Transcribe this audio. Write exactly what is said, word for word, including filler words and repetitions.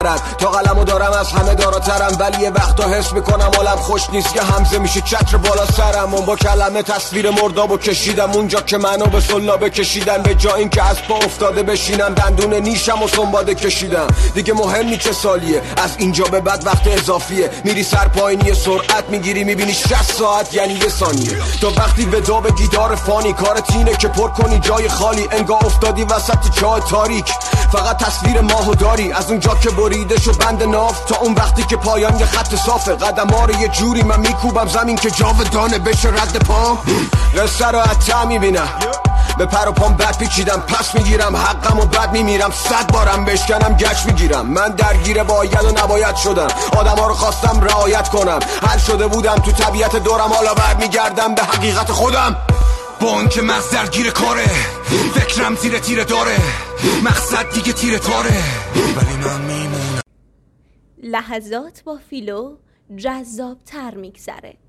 تا قلمو دارم از همه داراترم، ولی یه وقتا حس میکنم حالم خوش نیست که همزه میشه چتر بالا سرم. اون با کلمه تصویر مردابو کشیدم اونجا که منو به سلابه کشیدن، به جا این که از پا افتاده بشینم دندون نیشم و سنباده کشیدم. دیگه مهم نی چه سالیه، از اینجا به بعد وقت اضافیه، میری سر پایینی سرعت میگیری میبینی شصت ساعت یعنی یه ثانیه. تا وقتی ودا به دیدار فانی، کارت اینه که پر کنی جای خالی، انگار افتادی وسط چاه تاریک، فقط تصویر ماهو داری از اونجا که بریده شو بند ناف تا اون وقتی که پایان یه خط صافه. قدم ها رو یه جوری من میکوبم زمین که جاودانه بشه رد پا. قصه رو حتی میبینم به پر و پام بد پیچیدم، پس میگیرم حقم و بد میمیرم، صد بارم بشکنم گچ میگیرم. من درگیر باید و نباید شدم، آدم ها رو خواستم رعایت کنم، حل شده بودم تو طبیعت دورم، حالا برمیگردم به حقیقت خودم. با اون که مغز درگیر کاره، فکرم زیر تیره داره، مقصد دیگه تیره تاره، ولی من میمونم. لحظات با فیلو جذاب تر میگذره.